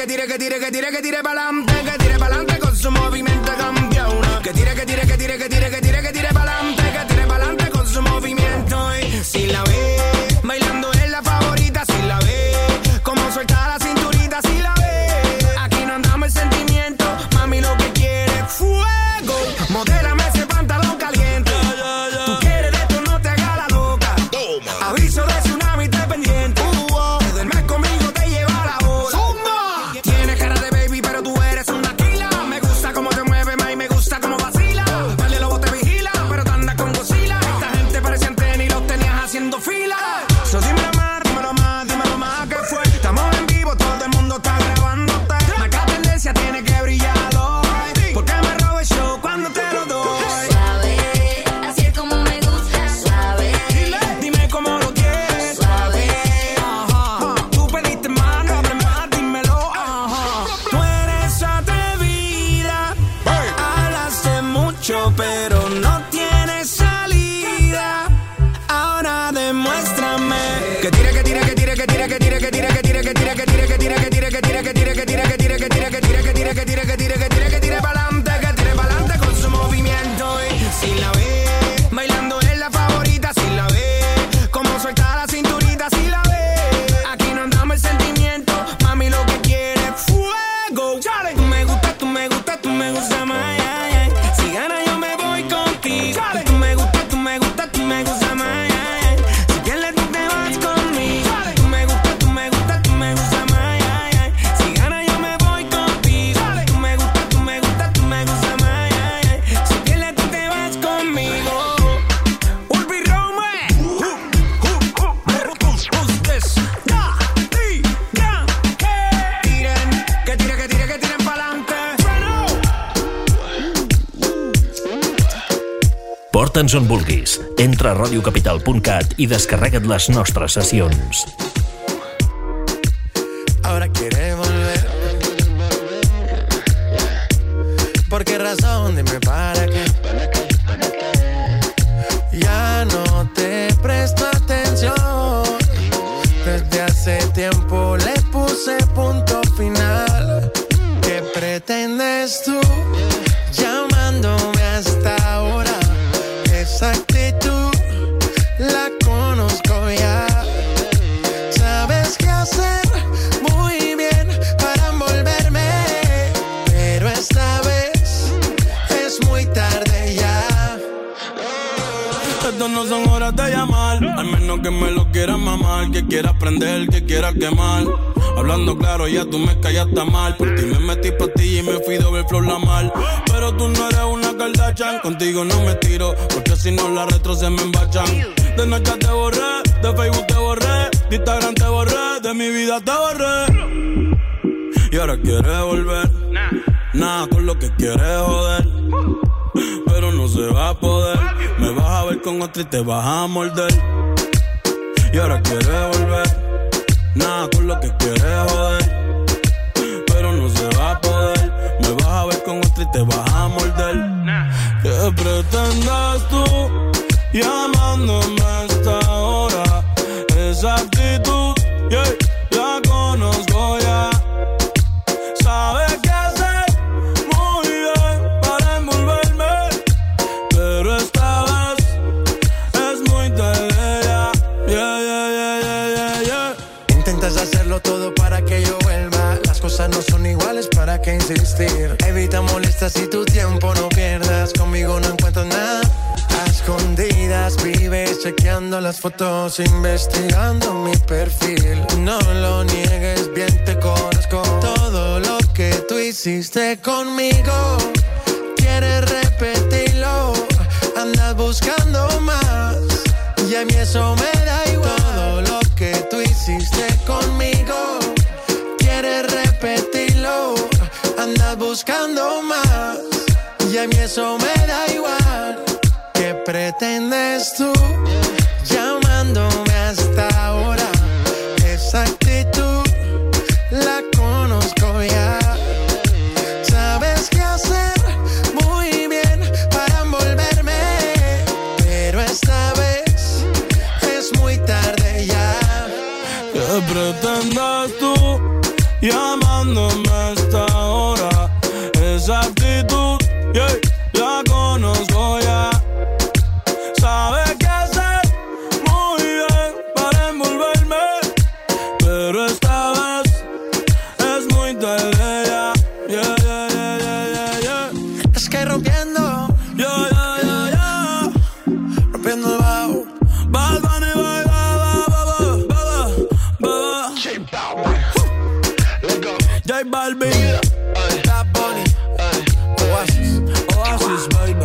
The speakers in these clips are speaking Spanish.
tire pa'lante con su movimiento campeona. Que tire pa'lante con su movimiento. Y si la ve bailando es la favorita, si la ve como suelta la cinturita, si la ve. Aquí no andamos el sentimiento, mami lo que quiere es fuego. Modélame ese pantalón caliente. Tú quieres de esto, no te hagas la loca. Aviso de tsunami, te pendiente. Te duermes conmigo, te lleva la hora. Tienes cara de baby, pero tú eres una killa. Me gusta cómo te mueves, ma, y me gusta cómo vacila. Vale, lobo te vigila, pero te andas con Godzilla. Esta gente parece antena y los tenías haciendo fila. So dímelo más, ¿qué fue? Estamos en vivo, todo el mundo está grabándote. Marca tendencia, tiene que brillar hoy. Porque me robo el show cuando te lo doy. Suave, así es como me gusta. Suave, Dime cómo lo quieres. suave. Ajá. Tú pediste más, no hables más, dímelo. Ajá. Tú eres atrevida. Hablaste mucho, pero no tienes salida. Ahora demuéstrame. Que tire pa'lante con su movimiento. Y si la ve bailando es la favorita, si la ve como suelta la cinturita, si la ve. Aquí no andamos el sentimiento, mami lo que quiere es fuego. Tú me gusta más. Si gana yo me voy contigo. Tú me gusta más. Si pierdes tú te vas conmigo. Tú me gusta más. Si gana yo me voy contigo. Tú me gusta más. Si pierdes tú te vas conmigo. Ulvi Rome. Who's this? Que tiren pa'lante. Porta'ns on vulguis. Entra a radiocapital.cat i descarrega't les nostres sessions. Ahora quiere volver. ¿Por qué razón? Dime para qué. Ya no te presto atención. Desde hace tiempo le puse punto final. ¿Qué pretendes tú llamándome hasta ahora? Esa actitud la conozco ya. Sabes qué hacer muy bien para envolverme, pero esta vez es muy tarde ya. Estas no son horas de llamar, al menos que me lo quieras mamar, que quieras prender, que quieras quemar. Hablando claro, ya tú me callaste mal. Por ti me metí pastilla y me fui doble flor la mal. Pero tú no eres una Kardashian, contigo no me tiro, porque si no las retro se me embachan. De Snapchat te borré, de Facebook te borré, de Instagram te borré, de mi vida te borré. Y ahora quieres volver, nada con lo que quieres joder. Pero no se va a poder, me vas a ver con otra y te vas a morder. Y ahora quieres volver, nada con lo que quieres joder. Pero no se va a poder, me vas a ver con otra y te vas a morder. ¿Qué pretendes tú llamándome a esta hora? Esa actitud, yeah, la conozco ya. Sabes qué hacer muy bien para envolverme, pero esta vez es muy tarde ya. Yeah. Intentas hacerlo todo para que yo vuelva. Las cosas no son iguales, ¿para qué insistir? Evita molestas y tu tiempo no pierdas. Conmigo no encuentro nada. A escondidas vives chequeando las fotos, investigando mi perfil. No lo niegues, bien te conozco. Todo lo que tú hiciste conmigo, quieres repetirlo. Andas buscando más y a mí eso me da igual. Todo lo que tú hiciste conmigo, quieres repetirlo. Andas buscando más y a mí eso me da igual. ¿Qué pretendes tú llamándome hasta ahora? Esa actitud la conozco ya. Sabes qué hacer muy bien para envolverme, pero esta vez es muy tarde ya. ¿Qué pretendes tú llamándome hablándome a esta hora. Esa actitud, yeah, la conozco ya. Sabe qué hacer muy bien para envolverme, pero esta vez es muy tarde ya. Yeah, yeah, yeah, yeah, yeah, yeah. Es que rompiendo, Yeah, yeah, yeah, yeah. rompiendo el bajo. Bad Bunny, bye, bye, bye, bye, bye. J Balvin, Bad Bunny, Oasis. Oasis, baby.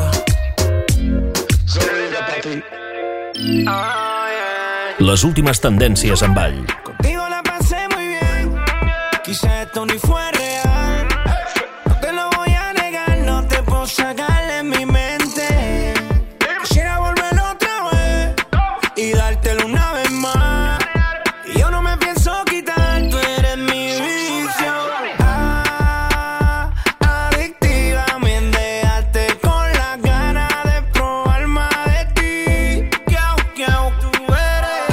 Les últimes tendències en ball. Contigo la pasé muy bien. Quizá esto ni fue real. No te lo voy a negar, no te puedo sacar de mi mente. Quisiera volver otra vez y dártelo una vez más. Y yo no me pienso quitar, tú eres mi vicio. Adictiva, me dejaste con las ganas de probar más de ti. Tú eres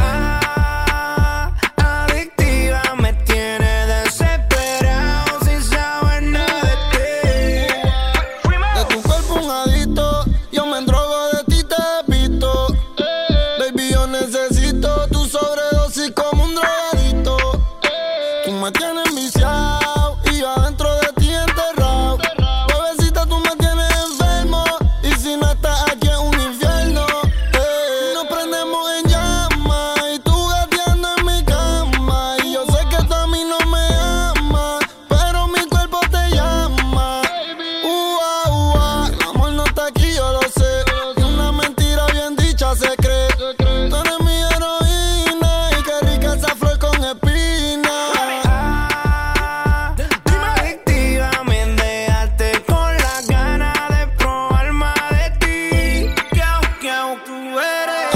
adictiva, me tienes desesperado sin saber nada de ti. De tu cuerpo un adicto, yo me endrogo de ti, te he visto. Baby, yo necesito tu sobredosis como un drogadito. Tú me tienes viciado y yo adentro de ti enterrado. Bebecita, tú me tienes enfermo y si no estás aquí es un infierno. Nos prendemos en llamas y tú gateando en mi cama. Y yo sé que tú a mí no me amas, pero mi cuerpo te llama. El amor no está aquí, yo lo sé. Y una mentira bien dicha se cree. Tú eres mi heroína y qué rica esa flor con espinas. Adictiva, me dejaste con las ganas de probar más de ti. Tú eres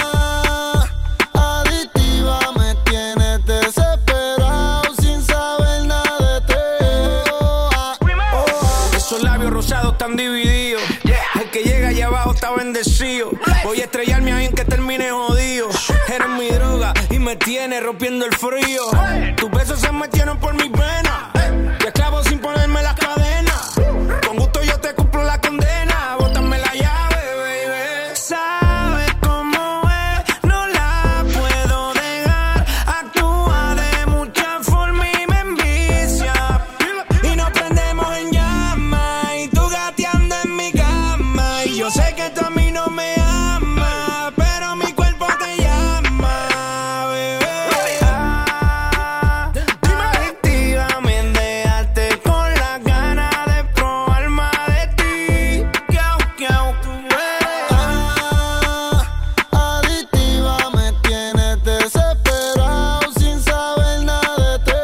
Adictiva, me tienes desesperado sin saber nada de ti. Esos labios rosados están divididos. El que llega allá abajo está bendecido. Voy a estrellarme ahí en que termine jodido. Eres mi droga y me tienes rompiendo el frío. Tus besos se metieron por mis venas. Te esclavo sin ponerme las cadenas. Con gusto yo te cumplo la condena. Bótame la llave, baby. Sabes cómo es, no la puedo dejar. Actúa de muchas formas y me envicia. Y nos prendemos en llamas y tú gateando en mi cama. Y yo sé que tú a mí no me amas, pero mi cuerpo te llama, bebé. Adictiva, me dejaste con las ganas de probar más de ti. Tú eres Adictiva, me tienes desesperado sin saber nada de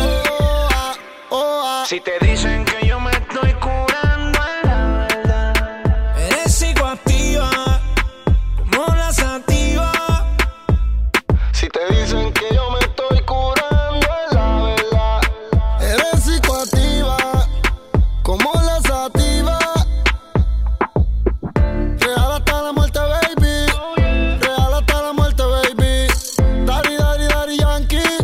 ti. Si te dicen que yo me estoy curando en la verdad, eres psicoactiva, como la sativa. Si te dicen que yo me estoy curando es la verdad. Eres psicoactiva, como la sativa. Real hasta la muerte, baby. Real hasta la muerte, baby. Daddy, daddy, daddy Yankee.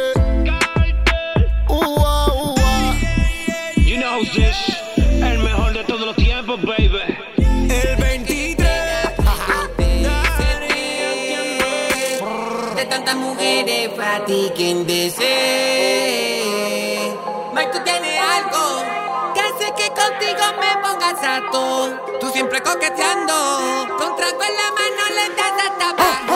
You know who's this, el mejor de todos los tiempos, baby. El 23. De tantas mujeres para ti quien desee. Mike, tú tienes algo que hace que contigo me pongas harto. Tú siempre coqueteando, con trago en la mano le das hasta abajo.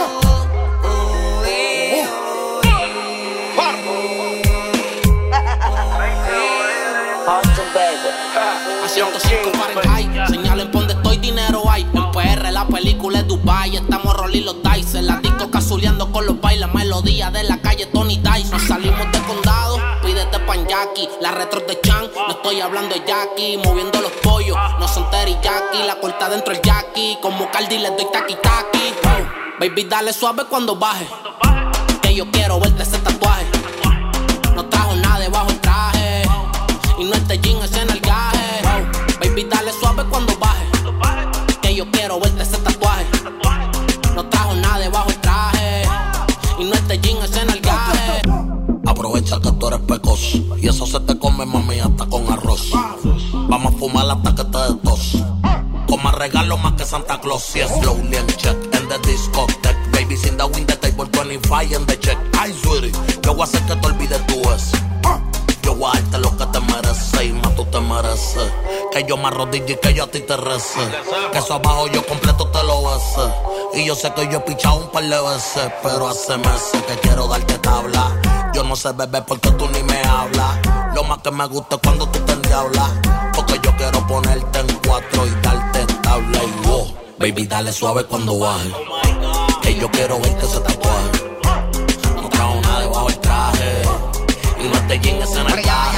A 105 Fahrenheit, señalen por donde estoy, dinero hay. En PR la película es Dubai, estamos rolling los dice. La disco cazuleando con los bailes, melodía de la calle Tony Dice. Nos salimos de condado, pídete pan Jackie. La retro de Chan, no estoy hablando de Jackie. Moviendo los pollos, no son teriyaki. La corta dentro el Jackie, como Cardi le doy taqui taqui. Baby, dale suave cuando baje, que yo quiero verte ese tatuaje. No trajo nada debajo el traje, y no este jean, ese nalgaje. Baby, dale suave cuando baje, que yo quiero verte ese tatuaje. No trajo nada debajo el traje, y no este jean, ese nalgaje. Aprovecha que tú eres pecoso y eso se te te comes, mami, hasta con arroz. Vamos a fumar hasta que te des tos. Con más regalos más que Santa Claus. Yes, slowly and check in the discotheque. Babies in the window table, 25 in the check. Ay, sweetie, yo voy a hacer que te olvides tu ex. Yo voy a darte lo que te mereces y más tú te mereces. Que yo me arrodille y que yo a ti te rece. Que eso abajo yo completo te lo besé. Y yo sé que yo he pichado un par de veces, pero hace meses que quiero darte tabla. Yo no sé, bebé, porque tú ni me hablas. Lo más que me gusta es cuando tú te endiablas. Porque yo quiero ponerte en cuatro y darte tabla y wow. Baby, dale suave cuando baje. Que yo quiero verte ese tatuaje. No trajo nada debajo del traje. Y no te llenes en el traje.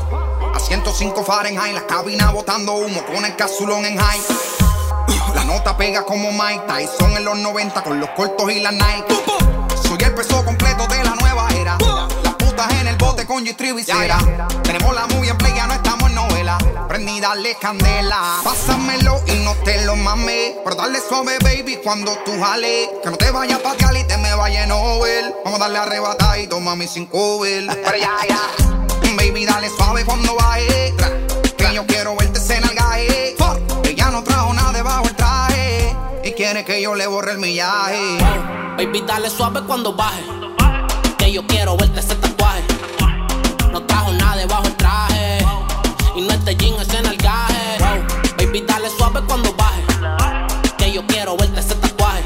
A 105 Fahrenheit, la cabina botando humo con el casulón en high. La nota pega como Mike Tyson en los 90 con los cortos y las Nike. Soy el peso completo de la nueva era. Las putas en el bote con G-Tree visera. Tenemos la movie en play, ya no estamos en novela. Prendí, dale candela. Pásamelo y no te lo mames. Pero dale suave, baby, cuando tú jales. Que no te vayas a patear y te me vayas en over. Vamos a darle arrebatadito, mami, sin cover. Pero ya. Baby, dale suave cuando baje. Que yo quiero verte en el gaje. Ella no trajo nada debajo el traje. Y quiere que yo le borre el millaje. Baby, dale suave cuando baje. Que yo quiero verte ese tatuaje. No trajo nada debajo el traje. Y no es de jean, es en el gaje. Baby, dale suave cuando baje. Que yo quiero verte ese tatuaje.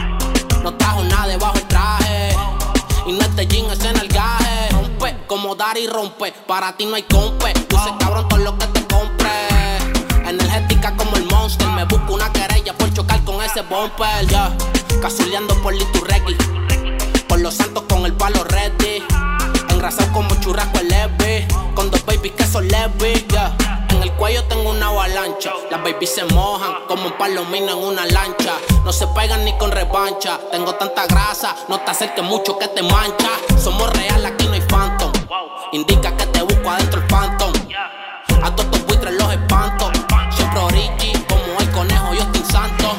No trajo nada debajo el traje. Y no es de jean, es en el gaje. Rompe, como dar y rompe. Para ti no hay compe. Luce cabrón todo lo que te compre. Energética como el Monster. Me busco una querella por chocar con ese bumper. Yeah. Casuleando por Liturregui. Por los santos con el palo ready. Engrasado como churrasco el Levi. Con dos babies que son Levi. Yeah. En el cuello tengo una avalancha. Las babies se mojan como un palomino en una lancha. No se pegan ni con revancha. Tengo tanta grasa, no te acerques mucho que te mancha. Somos real, aquí no hay phantom. Indica que te busco adentro el phantom. A todos tus buitres los espanto. Siempre origi, como el conejo yo estoy santo.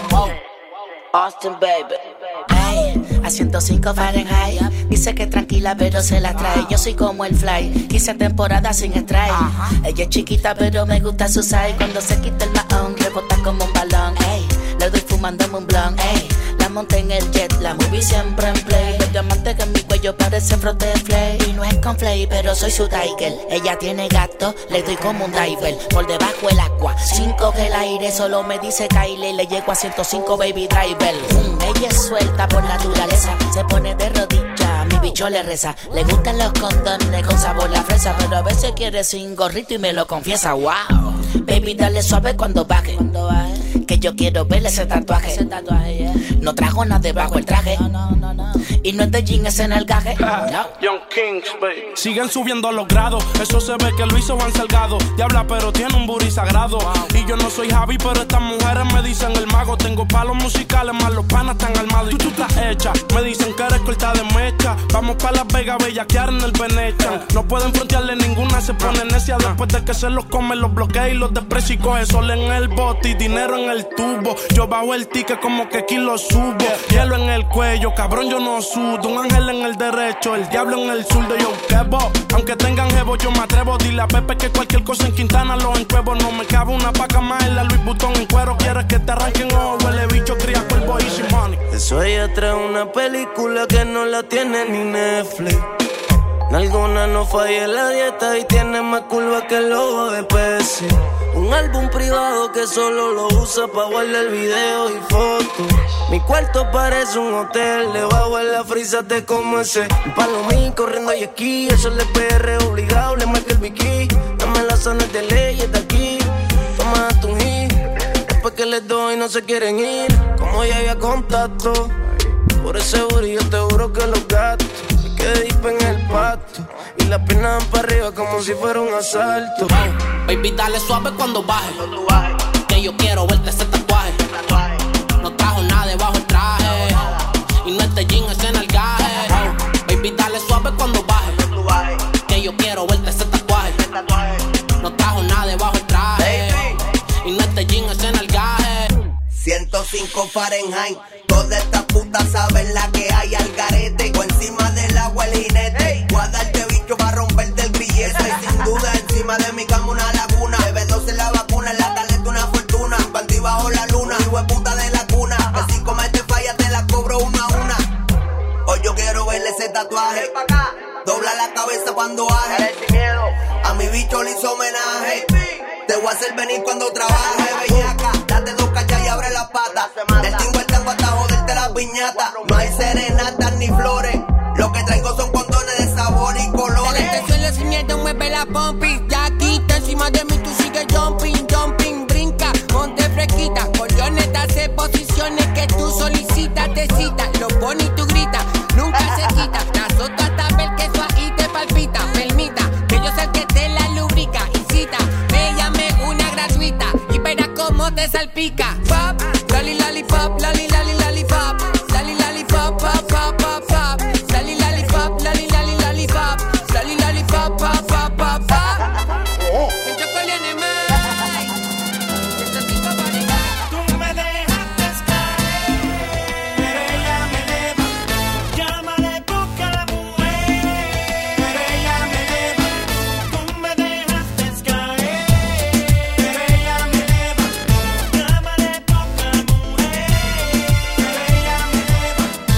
Austin, baby. Hey, a 105 Fahrenheit. Dice que tranquila pero se la trae. Yo soy como el fly, 15 temporadas sin strike. Ella es chiquita pero me gusta su size. Cuando se quita el mahón rebota como un balón. Ey, le doy fumándome un blunt. Ey, la monté en el jet, la movie siempre en play. Los diamantes que en mi cuello parecen frote de flay. Y no es con flay pero soy su tiger. Ella tiene gato, le doy como un diver. Por debajo el agua, 5 que el aire solo me dice Kylie. Le llego a 105 baby driver. Ella es suelta por naturaleza. Se pone de rodillas, mi bicho le reza. Le gustan los condones con sabor a fresa. Pero a veces quiere sin gorrito y me lo confiesa. Wow, baby dale suave cuando baje. Que yo quiero verle ese tatuaje. Yeah. No trajo nada debajo el traje. No. Y no es de jean, es en el gaje. Young Kings, baby. Siguen subiendo los grados. Eso se ve que lo hizo Juan Salgado. Diabla pero tiene un booty sagrado. Y yo no soy Javi pero estas mujeres me dicen el mago. Tengo palos musicales más los panas están armados. Y tú estás hecha. Me dicen que eres corta de mecha. Vamos pa' Las Vegas, bellaquear en el Venetian. No pueden frontearle ninguna, se pone necia. Después de que se los come, los bloquea y los desprecia. Y coge sol en el bote y dinero en el tubo. Yo bajo el ticket como que aquí lo subo. Hielo en el cuello, cabrón yo no sudo. Un ángel en el derecho, el diablo en el zurdo. Yo quebo, aunque tengan jevo yo me atrevo. Dile a Pepe que cualquier cosa en Quintana lo encuevo. No me cabe una paca más en la Louis Vuitton en cuero. Quieres que te arranquen ojo, huele bicho, cría cuervo y sin money. Eso ella trae una película que no la tiene ni Netflix. Alguna no falla en la dieta y tiene más curva que el logo de Pepsi. Un álbum privado que solo lo usa pa' guardar video y fotos. Mi cuarto parece un hotel, debajo de la frisa te como ese. Un palomín corriendo y esquí, eso le PR obligado, le marca el bikini. Dame las zonas de ley, está aquí, toma tu hit. Después que les doy no se quieren ir, como ya había contacto. Por ese booty yo te juro que los gatos me quedé deep en el pasto. Y las piernas van para arriba como si fuera un asalto. Baby, dale suave cuando baje. Que yo quiero verte ese tatuaje. No trajo nada debajo el traje. Y no es de jean, es en el gaje. Baby, dale suave cuando baje. Que yo quiero verte ese tatuaje. No trajo nada debajo el traje. Y no es de jean, es en el gaje. 105 Fahrenheit. Todas estas putas saben la que hay al garete. O encima del agua el jinete. Voy a darte bicho para romperte el billete. Y sin duda Encima de mi cama una laguna. Bebé 12 la vacuna, en la caleta una fortuna. Panty bajo la luna, hijo de puta de la cuna. Que si comes te falla te la cobro una a una. Hoy yo quiero verle ese tatuaje. Dobla la cabeza cuando baje. A mi bicho le hizo homenaje. Te voy a hacer venir cuando trabaje. Bellaca, date 2 cachas y abre las patas. Del tingo al tango hasta joderte las piñatas. No hay serenatas ni flores. Lo que traigo son condones de sabor y colores. Delante suelo sin miedo, mueve la pompi. Ya quita encima de mí, tú sigues jumping, jumping. Brinca, ponte fresquita. Colioneta hace posiciones que tú solicitas, te cita. Lo pone y tú gritas, nunca se quita. La soto hasta ver que eso ahí te palpita. Permita, que yo sé que te la lubrica. Incita, me llame una gratuita y verás cómo te salpica. Pop, loli lollipop, loli loli lollipop. Loli lollipop, pop, pop, pop, pop. Loli lollipop, loli loli lollipop. Loli lollipop, pop, pop, pop, pop. Siento que viene más. Siento tipo bonita. Tú me dejaste caer, ella me levantó. Llámale poca la mujer, ella me levantó. Tú me dejaste caer, ella me levantó. Llámale poca la mujer, ella me levantó.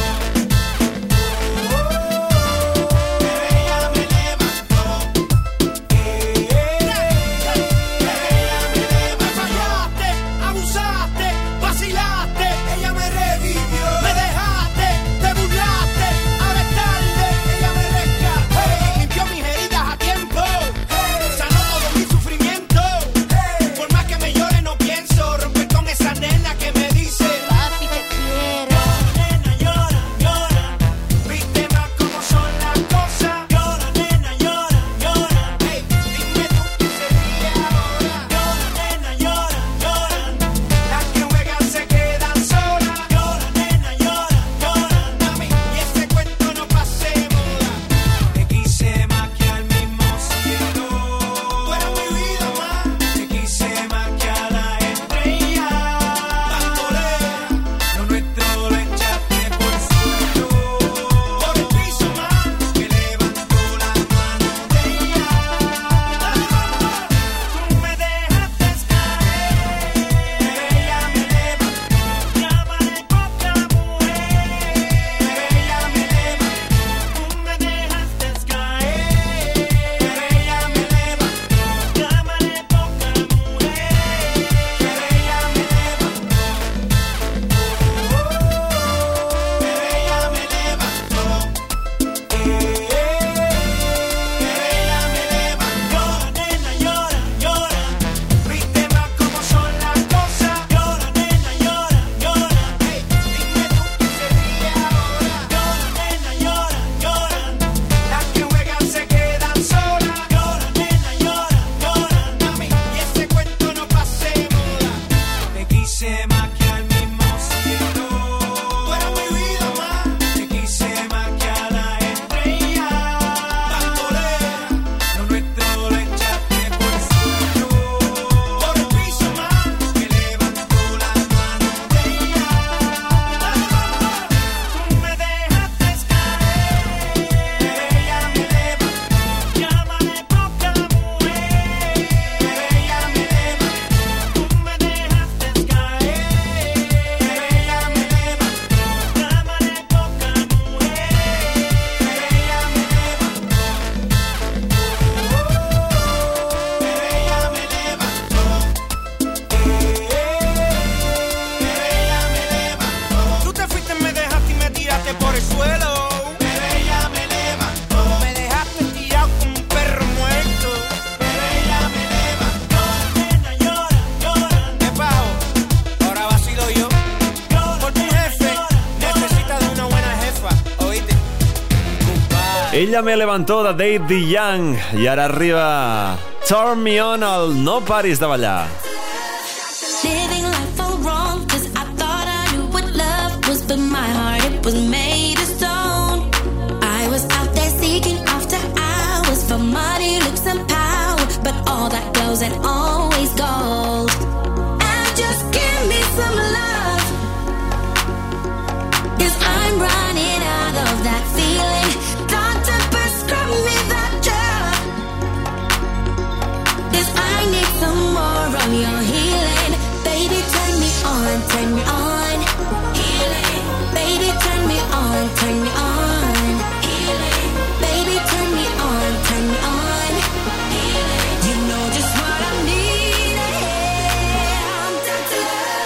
Fallaste, abusaste, vacilaste, ella me revivió. Me dejaste, te burlaste, ahora es tarde, ella me rescató. Limpió mis heridas a tiempo, sanó todo mi sufrimiento. Por más que me llore no pienso romper con esa nena que me dice papi te quiero. Nena llora, llora, viste más cómo son las cosas. Llora nena, llora, llora, hey, dime tú qué sería ahora. Llora nena, llora, lloran, las que juegan se quedan solas. Llora nena, llora, lloran, mami, y ese cuento no pase de moda. Te quise más que al mismo cielo, tú eras mi vida más. Te quise más que a la estrella, bandolera, lo nuestro lo echaste por suelo. Por el piso más, que levantó las manos de ella. Tú me dejaste caer, ella me levantó. Llámale poca la mujer, ella me levantó. Tú me dejaste caer, ella me levantó. Llámale poca la mujer, ella me levantó. Ella me levantó. Ella me levantó. Nena, llora, llora, viste más cómo son las cosas. Llora, nena, llora, llora, hey, dime tú qué sería ahora. Llora, nena, llora, lloran, las que juegan se quedan solas. Llora, nena, llora, lloran, mami, y ese cuento no pase de moda. Te quise más que al mismo cielo, tú eras mi vida más. Te quise más que a la estrella, bandolera, lo nuestro lo echaste por suelo. Por el piso más, que levantó las manos de ella. Tú me dejaste caer, ella me levantó. Llámale poca la mujer, ella me levantó. Tú me dejaste caer, ella me levantó. Llámale poca la mujer, ella me levantó. Tú te fuiste, me dejaste y me tiraste por el suelo. Pero ella me levantó. Me dejaste tirado como un perro muerto. Pero ella me levantó. Nena, llora, llora. ¿Qué pago? Ahora vacilo yo. Porque un jefe necesita de una buena jefa, ¿oíste? Ella me levantó de Daddy Young i ara arriba Turn Me On al No Paris de Ballar. Living life all wrong, 'cause I thought I knew what love was, but my heart, it was made of stone. I was out there seeking after hours for money, looks and power, but all that goes and always gold. And just give me some love, 'cause I'm running out of that feeling. Doctor, prescribe me that drug. I need some more of your healing. Baby, turn me on, turn me on. Healing. Baby, turn me on, turn me on. Healing. Baby, turn me on, turn me on. Healing. You know just what I need. I'm down to love.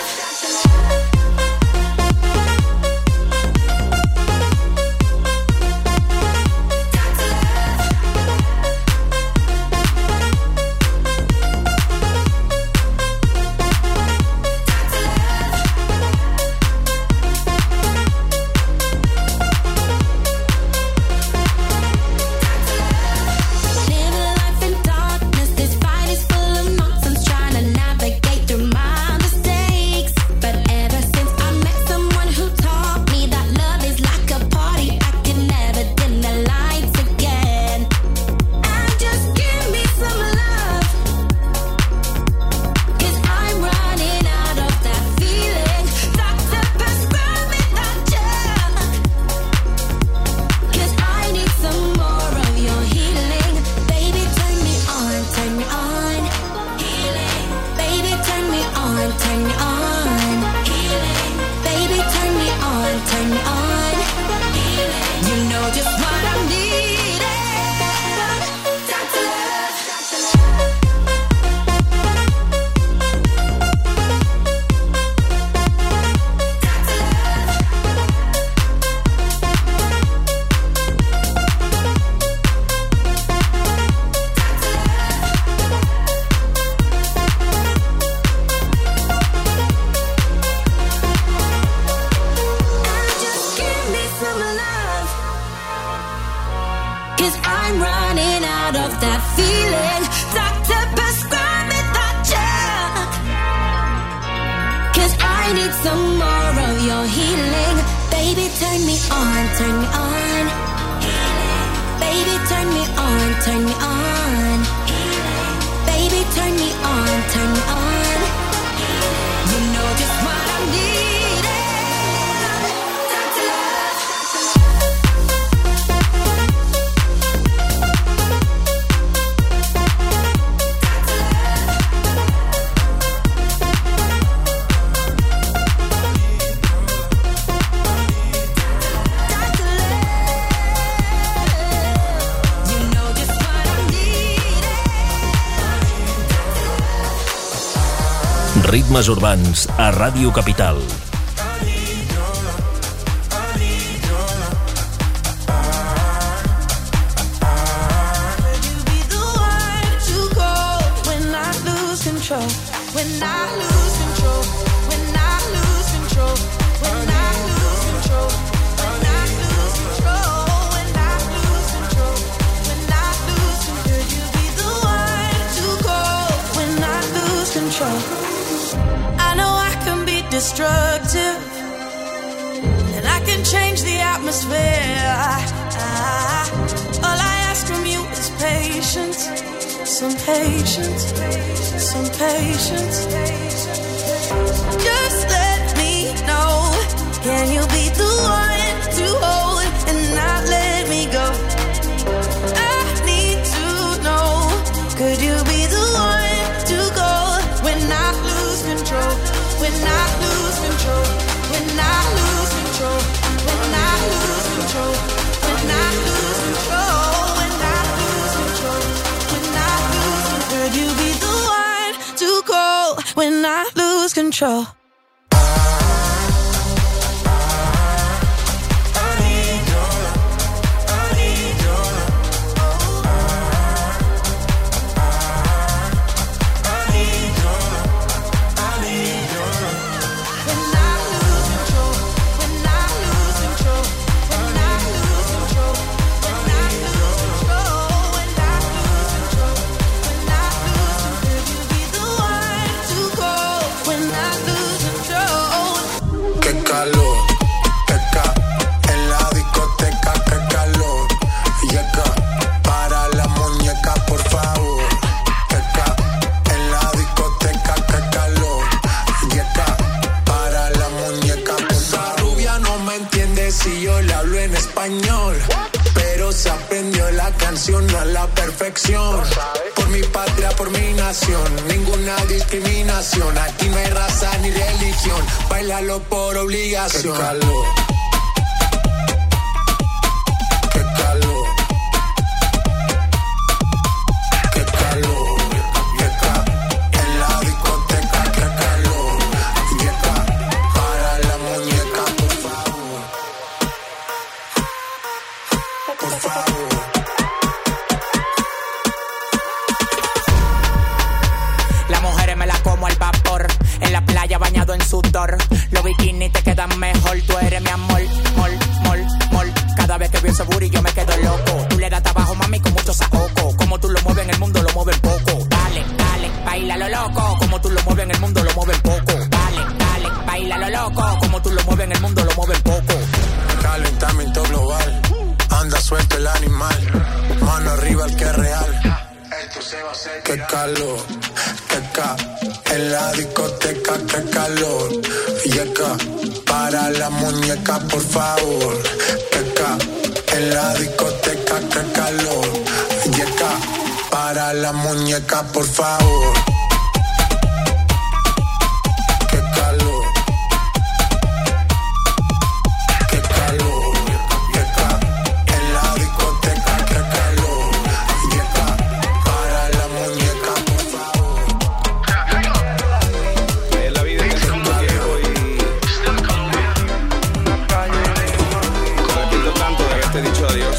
Ritmes urbans a Ràdio Capital. Destructive, and I can change the atmosphere. All I ask from you is patience, some patience, some patience. Just let me know, can you be the one to hold and not let me go? I need to know, could you be the one to go when I lose control? When I lose control, when I lose control, when I lose control, when I lose control, when I lose control, when I lose control, could you be the one to go when I lose control? When I lose por mi nación, ninguna discriminación. Aquí no hay raza ni religión, bailalo por obligación. Qué calor. Qué calor. Qué calor. En la discoteca, qué calor. Yeca, para la muñeca, por favor. Por favor. Las mujeres me las como al vapor, en la playa bañado en sudor. Los bikinis te quedan mejor, tú eres mi amor, mol. Cada vez que veo ese booty yo me quedo loco. Tú le das trabajo, mami, con mucho saoco. Como tú lo mueves en el mundo, lo mueves poco. Dale, baila lo loco. Como tú lo mueves en el mundo, lo mueves poco. Dale, baila lo loco. Como tú lo mueves en el mundo, lo mueves poco. Calentamiento global, anda suelto el animal. Mano arriba el que es real. Qué calor, en la discoteca, qué calor. Yeca, para la muñeca, por favor. En la discoteca, qué calor. Yeca, para la muñeca, por favor. Qué calor. Qué calor. Yeca, en la discoteca, qué calor. Yeca, para la muñeca, por favor. Es la vida en el mundo viejo y repito tanto de haberte dicho adiós.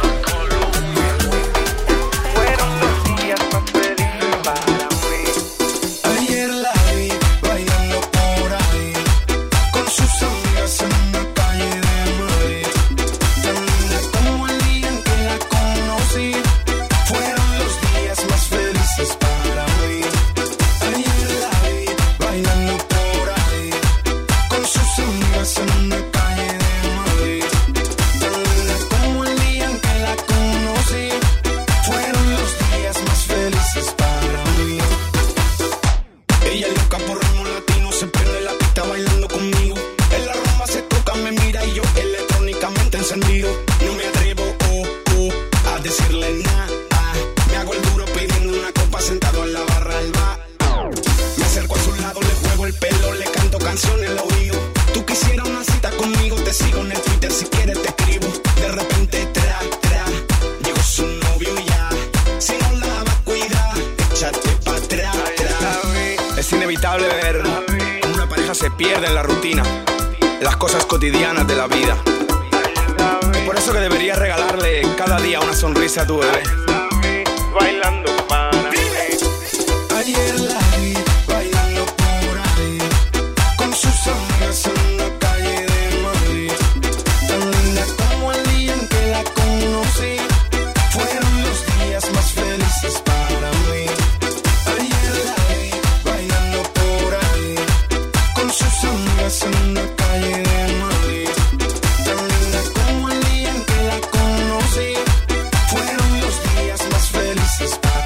Fueron los días más felices para mí. Ayer la vi bailando por ahí con sus amigas en una calle de Madrid. Tan linda como el día en que la conocí. Fueron los días más felices para mí. Ayer la vi bailando por ahí con sus amigas en una calle de Madrid. Tan linda como el día en que la conocí. Fueron los días más felices para mí. Ella es loca por ritmo latino, se pierde la pista bailando conmigo. En la rumba se toca, me mira y yo electrónicamente encendido. No me atrevo, a decirle nada. Me hago el duro pidiendo una copa sentado en la barra del bar. Me acerco a su lado, le juego el pelo, le canto canciones al oído. Tú quisieras una cita conmigo, te sigo en el Twitter, si quieres te escribo. De repente, llegó su novio y ya. Si no la vas a cuidar, échate pa' atrás. Es inevitable ver cómo una pareja se pierde en la rutina, las cosas cotidianas de la vida. Y por eso que deberías regalarle cada día una sonrisa a tu bebé. Bailando para mí. Ayer la vi bailando por ahí con sus amigas en una calle de Madrid. Tan linda como el día en que la conocí. Fueron los días más felices para mí. Ayer la vi bailando por ahí con sus amigas en una calle de Madrid. Tan linda como el día en que la conocí. Fueron los días más felices para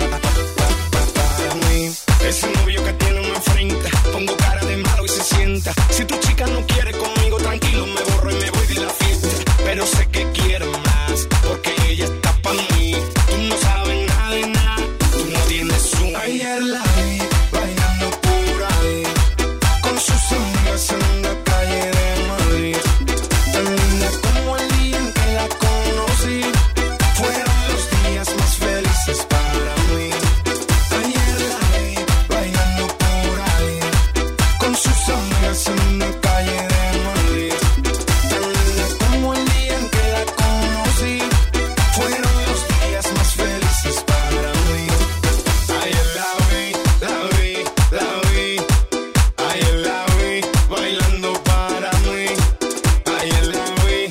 mí. Ese novio que tiene me enfrenta, pongo cara de malo y se sienta. Si tu chica no quiere conmigo, tranquilo, me borro y me voy de la fiesta. Pero sé que quiero más, porque ella está pa' mí. Tú no sabes nada de nada, tú no tienes un... Ayer la vi bailando por ahí con sus amigas en una calle de Madrid. Tan linda como el día en que la conocí. Fueron los días más felices para mí. Ayer la vi bailando por ahí con sus amigas en una calle de Madrid. Tan linda como el día en que la conocí. Fueron los días más felices para mí. Ayer la vi. Ayer la vi bailando para mí. Ayer la vi.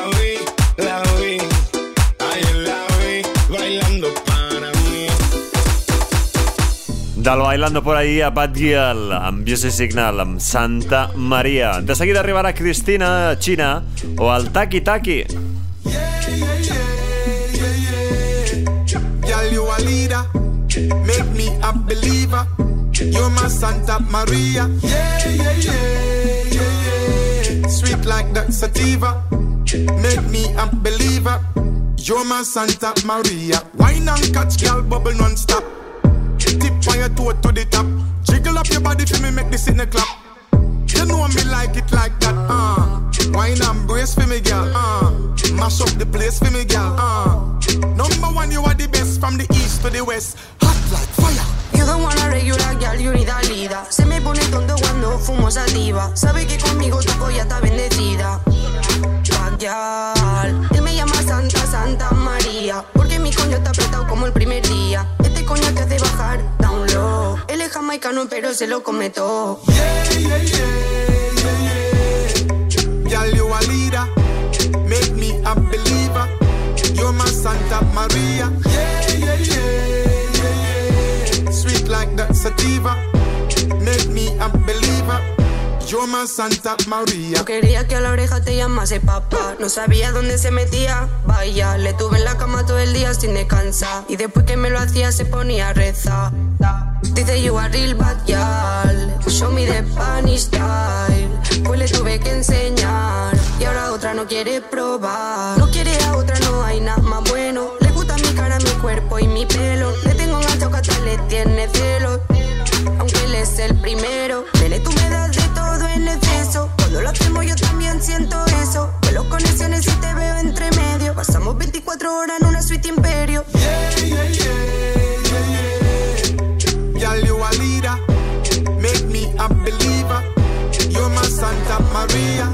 Ayer la vi bailando para mí. Del Bailando por ahí a Bad Girl, amb Music Signal, amb Santa Maria. De seguida arribarà Cristina Xina o el Taki Taki. Girl, you a leader, make me a believer. You're my Santa Maria. Sweet like that sativa, make me a believer. You're my Santa Maria. Wine and catch, girl, bubble non-stop. Tip your toe to the top. Jiggle up your body for me, make this in the clap. You know me like it like that, wine and brace for me, girl, mash up the place for me, girl, Number one, you are the best from the east to the west. Hot like fire. You don't wanna regular, girl, you need a leader. Se me pone tonto cuando fumo sativa. Sabe que conmigo tu polla está bendecida. Backyard. Él me llama Santa, Santa María. Porque mi coño está apretado como el primer día. Este coño te hace bajar, down low. Él es jamaicano, pero se lo come todo. Girl, you a leader. Make me a believer. You're my Santa Maria. Sweet like that sativa. Make me a believer. You're my Santa Maria. No quería que a la oreja te llamase papá. No sabía dónde se metía. Vaya, le tuve en la cama todo el día sin descansar. Y después que me lo hacía se ponía a rezar. Dice you are real bad girl. Show me the Spanish style. Pues le tuve que enseñar. Y ahora otra no quiere probar. No quiere a otra, no hay nada más bueno. Le gusta mi cara, mi cuerpo y mi pelo. Le tengo enganchado que hasta le tiene celos. Aunque él es el primero. Nene, tú me das de todo en exceso. Cuando lo hacemos yo también siento eso. Vuelo conexiones y te veo entre medio. Pasamos 24 horas en una suite imperio. Girl, you a leader. Make me a believer. You're my Santa Maria.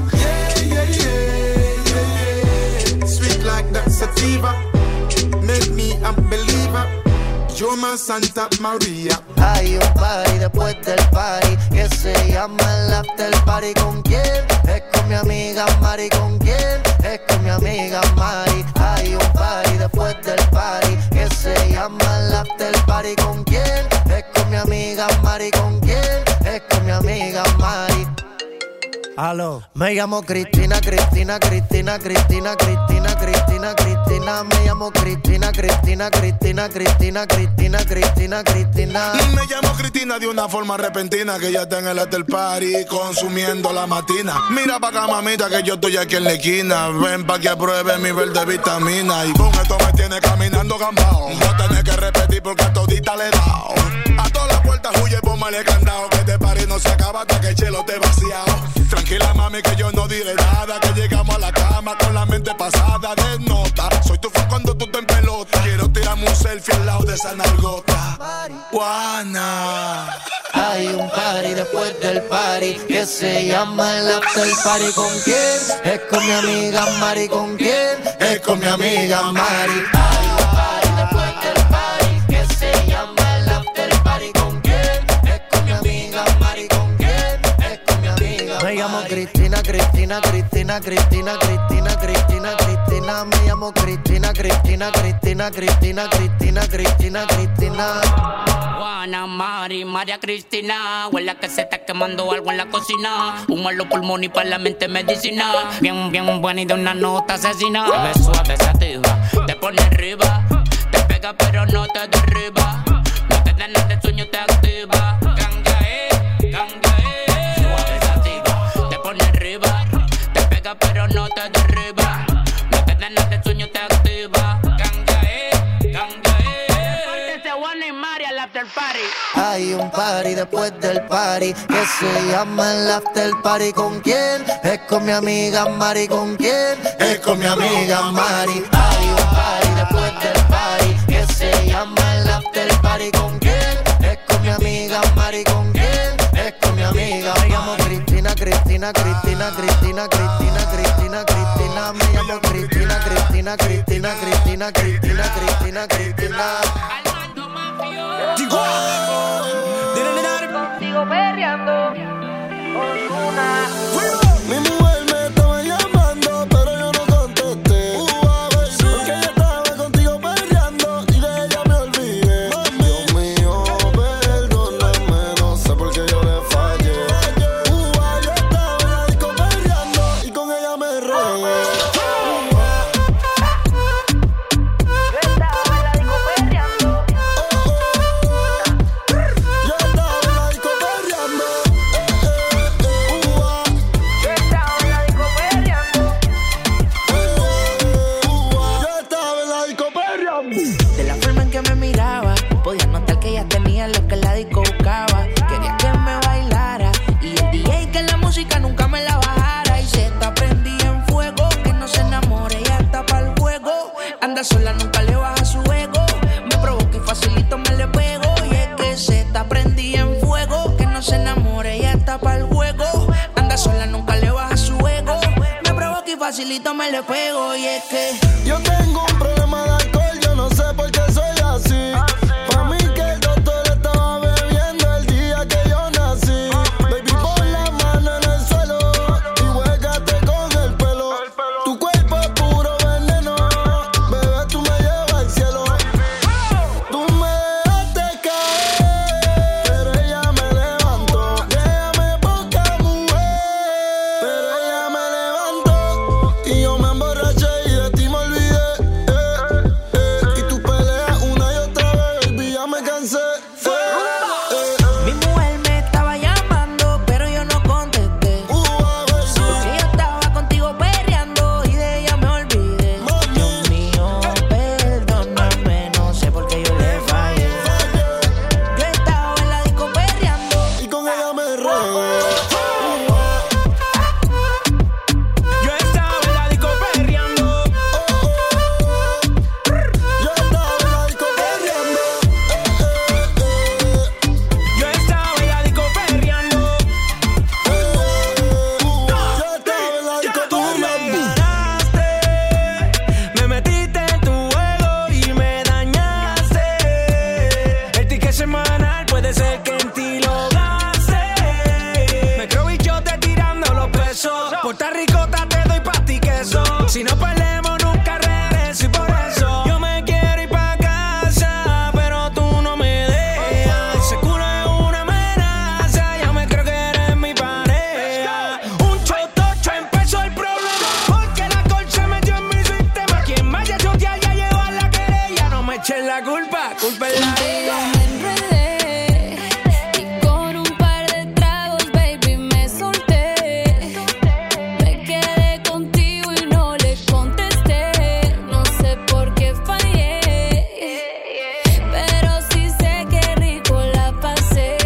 Sweet like that sativa. Make me a believer. You're my Santa Maria. Hay un party después del party que se llama el after party. ¿Con quién? Es con mi amiga Mari. ¿Con quién? Es con mi amiga Mari. Hay un party después del party que se llama el after party. ¿Con quién? Es con mi amiga Mari. ¿Con quién? Es con mi amiga Mari. Aló, me llamo Cristina, Cristina, Cristina, Cristina, Cristina, Cristina, Cristina. Me llamo Cristina, Cristina, Cristina, Cristina, Cristina, Cristina, Cristina. Me llamo Cristina de una forma repentina, que ya está en el after party consumiendo la matina. Mira pa' acá, mamita, que yo estoy aquí en la esquina. Ven pa' que apruebe mi verde vitamina. Y con esto me tiene caminando gambao. No tenés que repetir porque a todita le he dado. A todas las puertas huye, póngale candado. Que este party no se acaba hasta que el chelo te vaciado. Tranquila, mami, que yo no diré nada. Que llegamos a la cama con la mente pasada de nota. Soy tu fan cuando tú te en pelota. Quiero tirarme un selfie al lado de esa nalgota. Juana. Hay un party después del party que se llama el after party. ¿Con quién? Es con mi amiga Mari. ¿Con quién? Es con mi amiga Mari. Hay un party después del party que se llama el after party. ¿Con quién? Es con mi amiga Mari. ¿Con quién? Es con mi amiga Mari. Me llamo Cristina, Cristina, Cristina, Cristina, Cristina, Cristina, Cristina. Me llamo Cristina, Cristina, Cristina, Cristina, Cristina, Cristina, Cristina. Juana, Mari, María Cristina. Huele que se está quemando algo en la cocina. Humo en los pulmones y para la mente medicina. Bien, bien buena y de una nota asesina. Te ves suave, sativa, te pone arriba. Te pega pero no te derriba. No te da nada de sueño, te activa. Ganga, suave, sativa, te pone arriba. Te pega pero no te derriba. No te da nada de sueño, te activa. Hay un party después del party que se llama el after party. ¿Con quién? Es con mi amiga Mari. ¿Con quién? Es con mi amiga Mari. Hay un party después del party que se llama el after party. ¿Con quién? Es con mi amiga Mari. ¿Con quién? Es con mi amiga Mari. Me llamo Cristina, Cristina, Cristina, Cristina, Cristina, Cristina, Cristina. Me llamo Cristina, Cristina, Cristina, Cristina, Cristina, Cristina, Cristina. Contigo perreando. Mi mujer me estaba llamando, pero yo no contesté. Porque ella estaba contigo perreando y de ella me olvidé. Dios mío, perdóname, no sé por qué yo le fallé. Yo estaba en la disco perreando y con ella me regué. la disco buscaba. Quería que me bailara y el DJ que la música nunca me la bajara. Y se está prendida en fuego, que no se enamore, ya está pa'l juego. Anda sola, nunca le baja su ego. Me provoca y facilito me le pego. Y es que se está prendida en fuego, que no se enamore, ya está pa'l juego. Anda sola, nunca le baja su ego. Me provoca y facilito me le pego. Y es que yo tengo un problema de alcohol, yo no sé por qué soy así. Pa' mí que el doctor estaba bebiendo el día que yo nací. Baby, pon la mano en el suelo y huégate con el pelo. Tu cuerpo es puro veneno, bebé, tú me llevas al cielo. Tú me dejaste caer, pero ella me levantó. Déjame poca mujer, pero ella me levantó. Y yo me emborraché y de ti me olvidé. Y tú peleas una y otra vez, baby, ya me cansé. mi mujer me estaba llamando, pero yo no contesté. Y yo estaba contigo perreando y de ella me olvidé. Dios mío, perdóname, no sé por qué yo le fallé. Yo estaba en la disco perreando y con ella me regué. Yo estaba en la disco perreando. Yo estaba en la disco perreando. Yo estaba en la disco perreando. Yo estaba en la disco Tú me perreando. ganaste, me metiste en tu juego y me dañaste. El ticket semanal puede ser que en ti lo gaste. Me creo bichote tirando los pesos. Puerto Ricota te doy pa' ti queso. Si no perdemos nunca regreso y por eso yo me quiero ir pa' casa, pero tú no me dejas. Ese culo es una amenaza, ya me creo que eres mi pareja. Un chotocho empezó el problema, porque la alcohol se metió en mi sistema. Quien vaya a chotear ya llevó a la querella. No me echen la culpa, culpa es la Contigo ella. me enredé y con un par de tragos, baby, me solté. Me quedé contigo y no le contesté. No sé por qué fallé, pero sí sé que rico la pasé.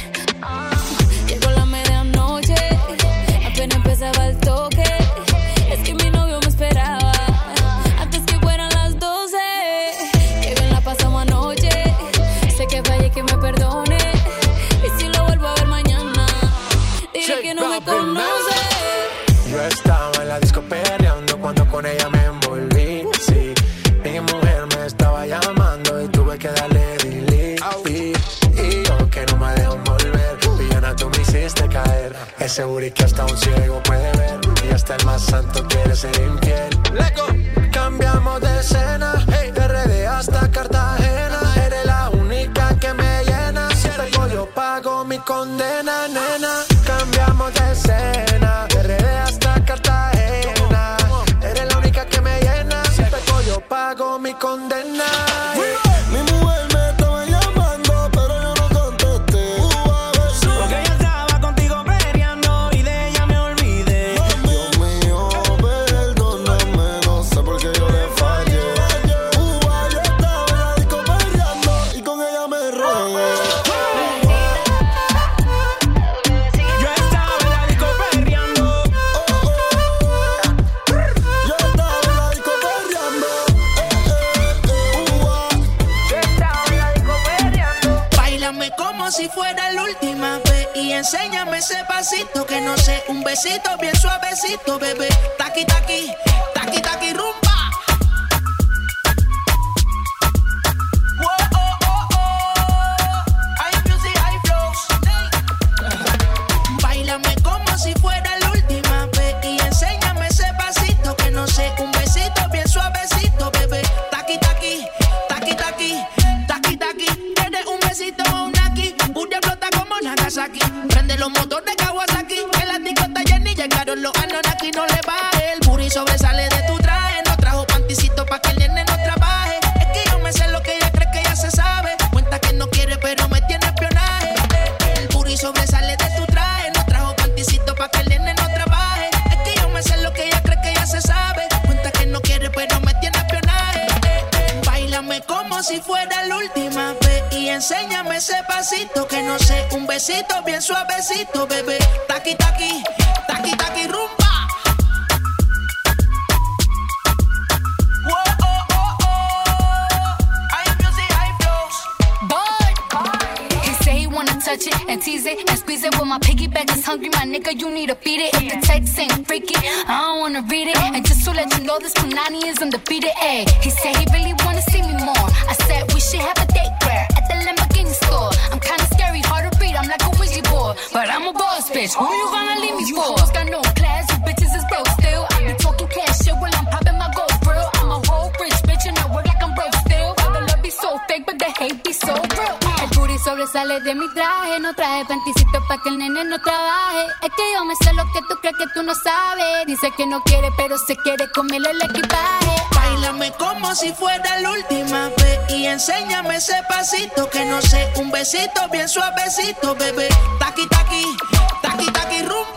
Llegó la medianoche, apenas empezaba el toque. Es que mi novio me esperaba antes que fueran las 12. Que bien la pasamos anoche. Sé que fallé, que me perdone. Y si lo vuelvo a ver mañana, diré que no me conoce. Yo estaba en la disco perreando cuando con ella me envolví. Sí, mi mujer me estaba llamando y tuve que darle delete. Y yo que no me dejo envolver, villana, tú me hiciste caer. Ese booty que hasta un ciego puede ver, y hasta el más santo quiere ser infiel. Cambiamos de escena, de RD hasta Cartagena. Eres la única que me llena. Si pego yo pago mi condena, nena. Cambiamos de escena, de RD hasta Cartagena. Eres la única que me llena. Si pego yo pago mi condena. Mi mujer me estaba llamando, pero yo no contesté. Porque yo estaba contigo peleando y de ella me olvidé. Dios mío, perdóname, no sé por qué yo le fallé. Yo estaba en la disco perreando y con ella me regué. Yo estaba en la disco perreando. Yo estaba en la disco perreando. Yo estaba en la disco perreando. Báilame como si fuera la última vez y enséñame ese pasito que no sé, un besito bien suavecito, bebé. Taqui taqui, taqui taqui rumba. Whoa, oh, oh, oh. High music, high flows. Báilame como si fuera la última vez y enséñame ese pasito que no sé, un besito bien suavecito, bebé. Taqui taqui, taqui taqui, taqui taqui. Tienes un besito o un aquí, una flota como Nagasaki. Prende los motores Kawasaki, que la disco está llena y llegaron los Anunnaki. No le baje, el booty sobresale de tu traje. No trajo panticito pa' que el nene no trabaje. Es que yo me sé lo que ella cree que ya se sabe. Cuenta que no quiere pero me tiene espionaje. El booty sobresale de tu traje. No trajo panticito pa' que el nene no trabaje. Es que yo me sé lo que ella cree que ya se sabe. Cuenta que no quiere pero me tiene espionaje. Báilame como si fuera la última vez y enséñame ese pasito besito, que no sé, un besito bien suavecito, bebé. Taqui, taqui, taqui, taqui, rumba. Touch it and tease it and squeeze it. When my piggyback is hungry, my nigga, you need to feed it. If the text ain't freaky, I don't wanna read it. And just to let you know, this Punani is undefeated. Ay, he said he really wanna see me more. I said we should have a date where at the Lamborghini store. I'm kinda scary, hard to read. I'm like a Ouija board, but I'm a boss bitch. Who you gonna leave me for? You got no class, you bitches is broke still. I be talking cash shit while I'm popping my gold grill. I'm a whole rich bitch and I work like I'm broke still. The love be so fake, but the hate be so real. El booty sobresale de mi traje, no traje panticito pa' que el nene no trabaje. Es que yo me sé lo que tú crees que tú no sabes. Dice que no quiere, pero se quiere comerle el equipaje. Báilame como si fuera la última vez y enséñame ese pasito, que no sé, un besito bien suavecito, bebé. Taqui, taqui, taqui, taqui, rumba.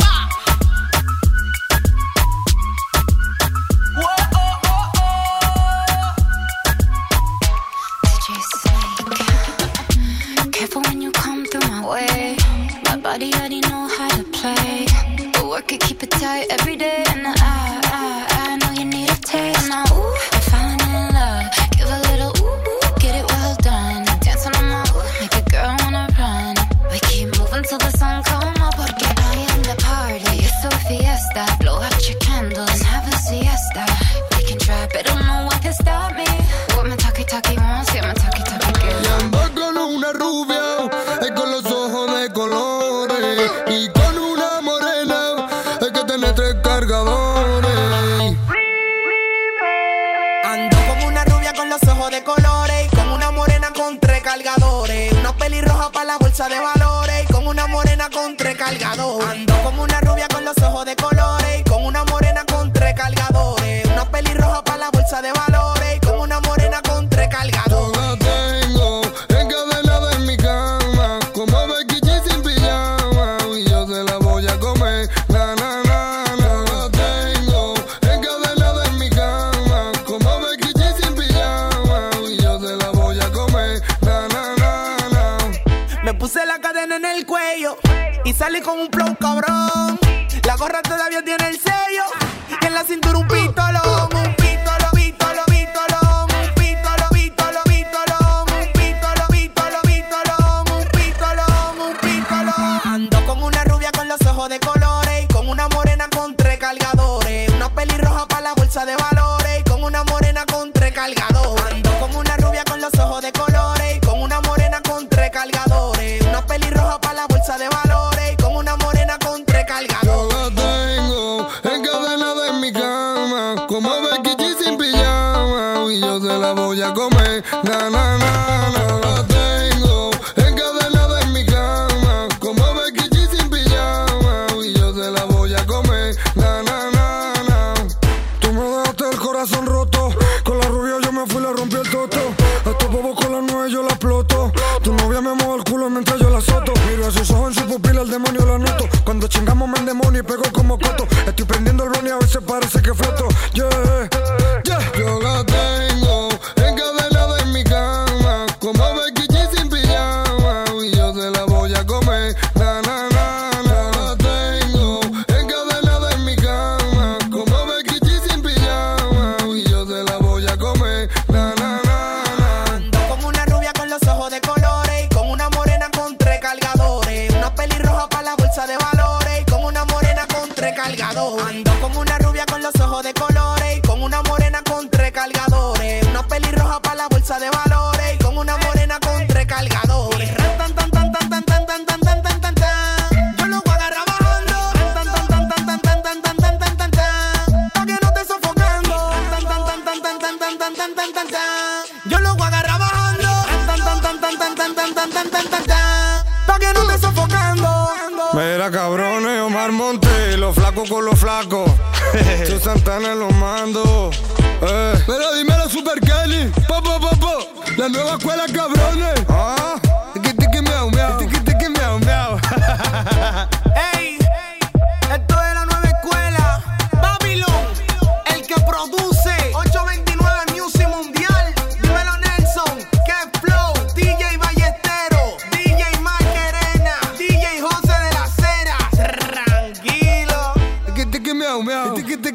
When you come through my way, my body already know how to play. But work it, keep it tight every day. And I know you need a taste. Now, ooh, I'm falling in love. Give a little ooh, get it well done. Dance on my ooh, make a girl wanna run. We keep moving till the sun come up. Porque I am the party. It's a fiesta. Blow out your candles and have a siesta. We can try, but don't know what can stop me. What my talkie wants, yeah, my talkie girl. Y ando con una rubia con los ojos de colores y con una morena hay que tener 3 cargadores. Ando con una rubia con los ojos de colores y con una morena con 3 cargadores. Una pelirroja para la bolsa de valores y con una morena con 3 cargadores. Ando con una rubia con los ojos de colores y con una morena con 3 cargadores. Una pelirroja para la bolsa de valores y con una morena con 3 cargadores. Y salí con un flow cabrón. La gorra todavía tiene el sello. Y en la cintura un pistolón. Un pistolo, pistolo, pistolón. Un pistolo, pistolo, pistolón. Un pistolo, pistolo, pistolón. Un pistolón, un pistolón. Ando con una rubia con los ojos de colores y con una morena con 3 cargadores. Una pelirroja para la bolsa de valores y con una morena con 3 cargadores. Ando con una rubia con los ojos de colores y con una morena con 3 cargadores. Una pelirroja para la bolsa de valores y con una morena con 3 cargadores. Yo la tengo encadenada en mi cama, como Becky G sin pijama, y yo se la voy a comer, na na na na. La tengo encadenada en mi cama, como Becky G sin pijama, y yo se la voy a comer, na na na na. Tú me dejaste el corazón roto, con la rubia yo me fui, le rompí el toto. A estos bobos con la nueve yo la exploto. Tu novia me mueve el culo mientras yo la soto. Miro a sus ojos en su pupila, el demonio la noto. Cuando chingamos me endemonio y pego como coto. Estoy prendiendo el blon y a veces parece que floto. Yeah, yeah. Yo la tengo encadenada en mi cama, como Becky G sin pijama, y yo se la voy a comer, na na na na. La tengo encadenada en mi cama, como Becky G sin pijama, y yo se la voy a comer, na na na na. Ando con una rubia con los ojos de colores y con una morena con 3 cargadores. Una pelirroja para la bolsa de valores y con una morena con 3 cargadores. Ando con una rubia con los ojos de colores y con una morena con 3 cargadores. Una pelirroja para la bolsa de valores y con una morena con 3 cargadores. Tan tan tan tan tan tan tan tan tan tan tan tan. Yo lo voy a agarrar bajando. Tan tan tan tan tan tan tan tan tan tan tan tan. Pa' que no estés sofocando. Tan tan tan tan tan tan tan tan tan tan tan tan. Yo lo voy a agarrar bajando. Tan tan tan tan tan tan tan tan tan tan tan tan. Pa' que no estés sofocando. Mira cabrones, Omar Monte, los flacos con los flacos. Yo Santana los mando. Pero dímelo Super Kelly, la nueva escuela cabrones. Tiki tiki miau miau, tiki tiki miau miau. Ey, esto es la nueva escuela. Babylon, el que produce 829 Music Mundial. Dímelo Nelson, que flow, DJ Ballestero, DJ Mike.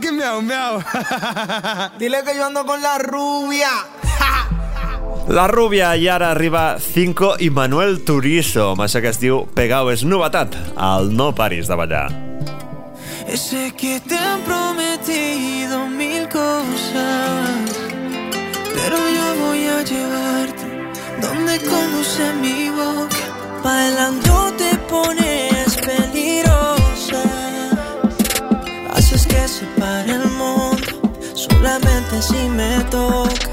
Ricky Miau Miau. Dile que yo ando con la rubia. La rubia, i ara arriba Cinco i Manuel Turizo, amb això que es diu Pegao. És novetat al No Paris de Ballar. Sé que te han prometido mil cosas, pero yo voy a llevarte donde conduce mi boca. Bailando te pones peligrosa, haces que se pare el mundo, solamente si me toca.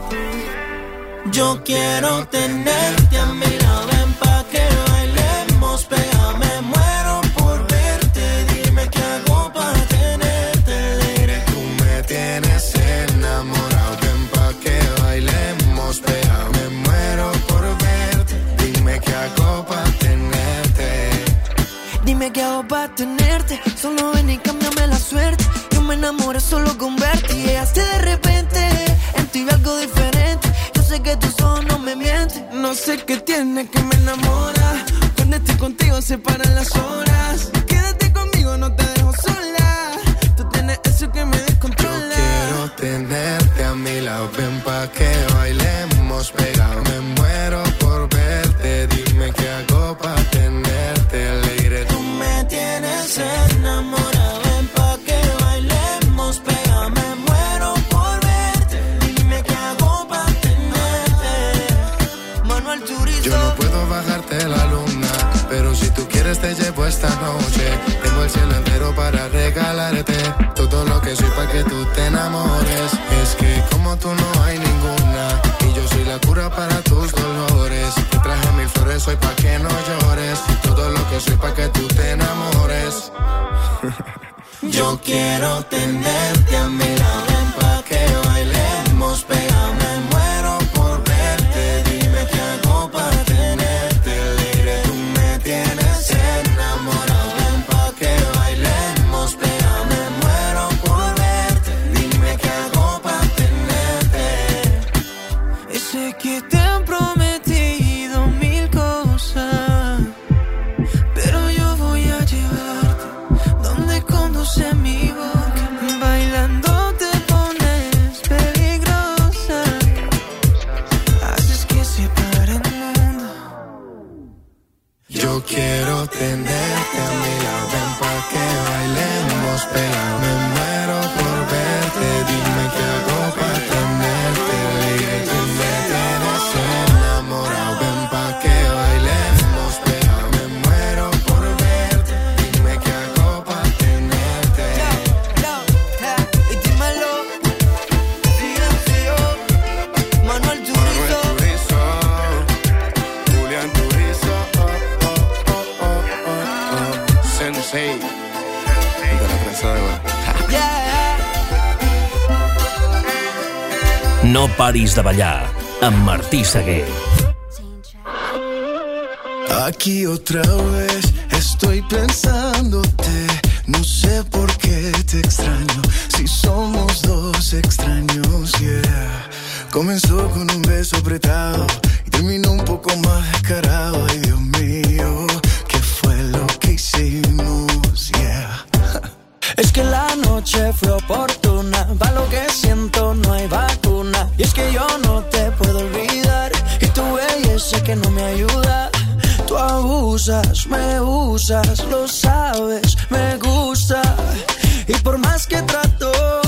Yo quiero tenerte a mi lado, ven pa' que bailemos, pégame, muero por verte, dime qué hago pa' tenerte alegre. Tú me tienes enamorado, ven pa' que bailemos, pégame, muero por verte, dime qué hago pa' tenerte. Dime qué hago pa' tenerte, solo ven y cámbiame la suerte. Yo me enamoré solo con verte y llegaste de repente, en ti vi algo diferente. Sé que tus ojos no me mienten. No sé qué tiene que me enamora. Cuando estoy contigo se paran las horas. Quédate conmigo, no te dejo sola. Tú tienes eso que me descontrola. Quiero tenerte a mi lado, ven pa' que bailemos, pegado. Me muero por verte, dime qué hago pa' tenerte alegre. Tú me tienes enamorado, ven pa' que bailemos, pegado. Me muero por verte, dime qué hago pa' Yo no puedo bajarte la luna, pero si tú quieres te llevo esta noche. Tengo el cielo entero para regalarte todo lo que soy pa' que tú te enamores. Es que como tú no hay ninguna, y yo soy la cura para tus dolores. Te traje mil flores hoy pa' que no llores, todo lo que soy pa' que tú te enamores. Yo quiero tenerte a mi lado, ven pa' que bailemos, pégame, muero por verte, dime qué hago pa' tenerte alegre. Tú me tienes enamorado, ven pa' que bailemos, pégame, muero por verte, dime qué hago pa' tenerte. Sé que te han prometido mil cosas, pero yo voy a llevarte donde conduce mi boca. Bailando te pones peligrosa, haces que se pare el mundo. Yo quiero tenerte a mi lado, ven pa' que bailemos, pegado. Me muero por verte, dime qué hago pa' tenerte alegre. Tú me tienes enamorado, ven pa' que bailemos, pegado. Me muero por verte, dime qué hago pa' tenerte. Y dímelo, Manuel Turizo, Julián Turizo, Sensei, de la prensa de web. No paris de ballar, amb Martí Seguer. Aquí otra vez estoy pensándote, no sé por qué te extraño, si somos dos extraños, yeah. Comenzó con un beso apretado y terminó un poco más descarado, ay Dios mío, ¿qué fue lo que hicimos, yeah? es que la noche fue oportuna, pa' lo que siento no hay vacuna, y es que yo no te puedo olvidar, y tu belleza que no me ayuda. Tú abusas, me usas, lo sabes, me gusta. Y por más que trato,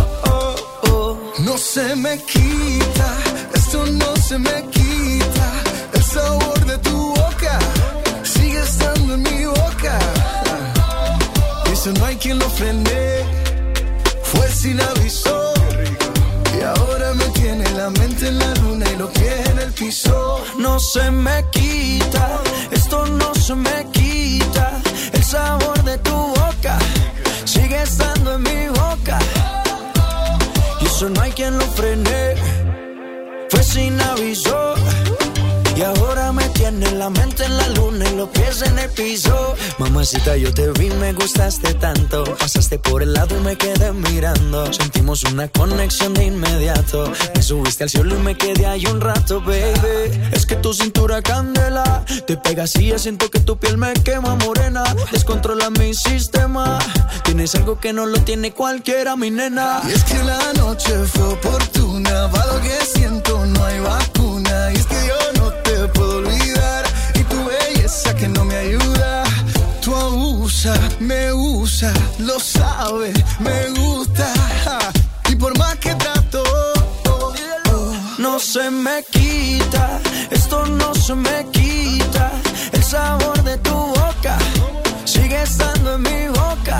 no se me quita, esto no se me quita. El sabor de tu boca sigue estando en mi boca. Eso no hay quien lo frene, fue sin aviso. Y ahora me tiene la mente en la luna y lo que en el piso. No se me quita, esto no se me quita. El sabor de tu boca sigue estando en mi boca. Y eso no hay quien lo frene, fue sin aviso. Y ahora me tiene tiene la mente en la luna y los pies en el piso. Mamacita, yo te vi, me gustaste tanto. Pasaste por el lado y me quedé mirando. Sentimos una conexión de inmediato. Me subiste al cielo y me quedé ahí un rato, baby. Es que tu cintura candela, te pegas y ya siento que tu piel me quema morena. Descontrola mi sistema. Tienes algo que no lo tiene cualquiera, mi nena. Y es que la noche fue oportuna. Pa' lo que siento no hay vacuna. Y es que yo no te puedo olvidar. Y tu belleza que no me ayuda. Tú abusas, me usa, lo sabes, me gusta. Y por más que trato, no se me quita, esto no se me quita. El sabor de tu boca sigue estando en mi boca.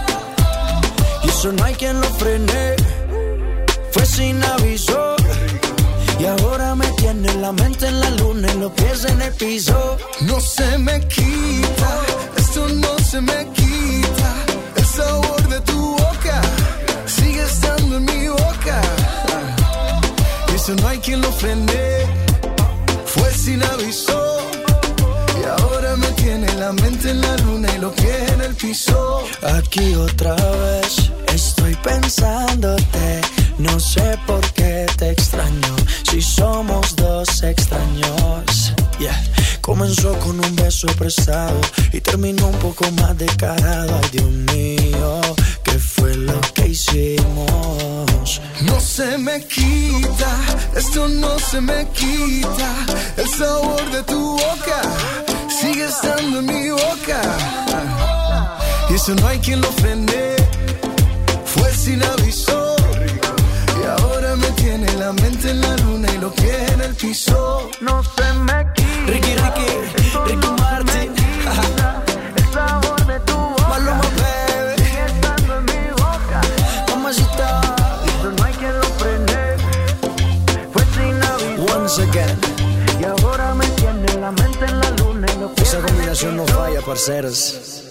Y eso no hay quien lo frene. Fue sin aviso. Y ahora me tiene la mente en la luna y los pies en el piso. No se me quita, esto no se me quita. El sabor de tu boca sigue estando en mi boca. Y eso no hay quien lo frene. Fue sin aviso. Y ahora me tiene la mente en la luna y los pies en el piso. Aquí otra vez estoy pensándote. No sé por qué te extraño, si somos dos extraños. Yeah. Comenzó con un beso prestado y terminó un poco más descarado. Ay, Dios mío, ¿qué fue lo que hicimos? No se me quita, esto no se me quita. El sabor de tu boca sigue estando en mi boca. Y eso no hay quien lo frene. Fue sin aviso. Y ahora me tiene la mente en la luna y los pies en el piso. No se me quita. Ricky Martin. El sabor de tu boca. Maluma, baby. Sigue estando en mi boca. Mamacita. Eso no hay quien lo frene. Fue sin aviso. Once again. Y ahora me tiene la mente en la luna y los pies esa combinación no falla, parceros.